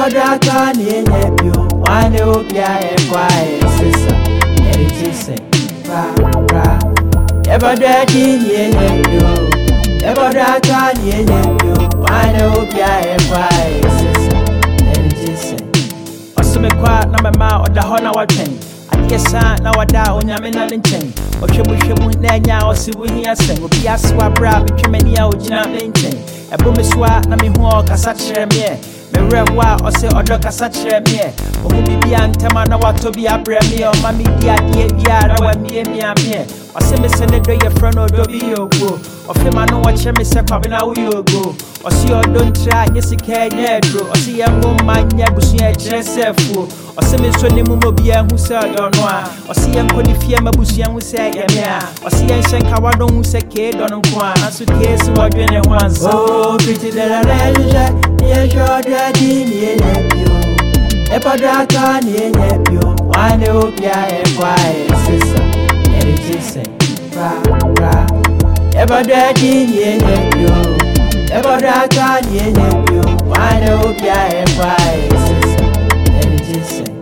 Epadaka ni nepio, wane opia quiet sister. Eritise, ra. Epadaki ni nepio, epadaka ni nepio, wane opia quiet sister. Eritise. Osome kwa na mama oda ho na watwen. Adiyesa na wada onyame na nchen. Ohwemu na nya osibu hia sen. Obi aswa bra betwemani a ogina nchen. Ebomeswa na mehu kasa kyerɛ me. Merewa ose odo kasa kyerɛ me. Ohu bibia ntama na watobi abrɛ me. O mami dia bia na wa mie me. Ose me se ne do ye frɛ no do bi yogo. Ofema no wa kyerɛ me se kwabe na wo yogo. Ose odo ntra nyesika nyedro. Ose ye ngoma nya busu ye kyerɛ sefu. Ose me so ne mu bia hu se odo no a. Ose ye nkoni fie mabusu ye hu se ye me a. Ose ye nhyenka wado hu se ke do no nko a. Naso ke se wodwe ne ho ansa. Oh, pretty de la reje, ye shoda di ni nepio. Epadaka ni nepio, wane opia quiet sister. Eritise, ra. Epadaki ni nepio, epadaka ni nepio, wane opia quiet sister. Eritise.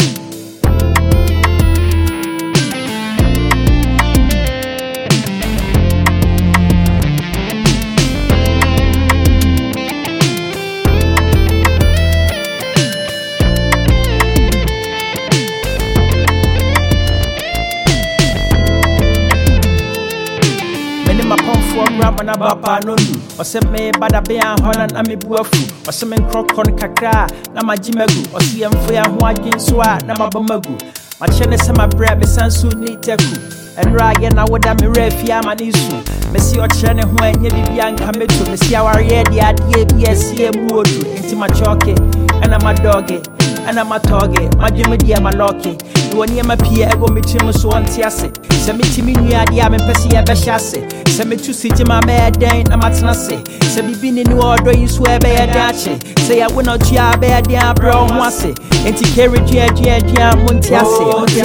Ramana bapa nonu ose me bada be anhona na me buafu ose me nkrokon kakra na magimegu ose yemfo ya ho adwenso a na mabamagu ma chene se mabra be sansu ni teku enra ye na woda me refi amanisu me si o kire ne ho anya bibia nka metu me si aware de ade bi asie mu odu enti ma choke ana ma doge ana ma toge ma dweme dia ma loke woni ma pie ego metim so onte ase se metimi nua de a me pese ye be hyase se metu sije ma me den na matena se se bibi ni odo yisu ebe ye dache se ya wona tua be ye dia bro ho ase enti carry dia monte ase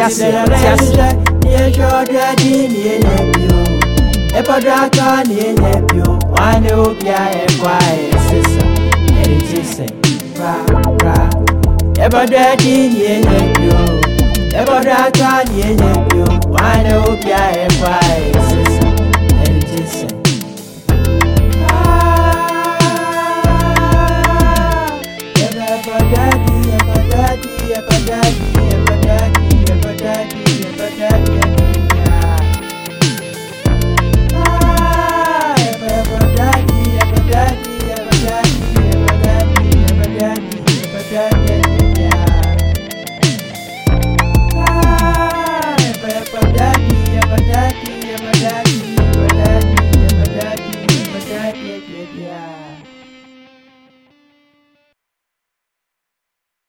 ye joda di ni nepio epadaka ni nepio wane opia e quiet sister eritise ra ebadaki ni nepio epadaka ni nepio wane opia e quiet sister eritise. Daddy,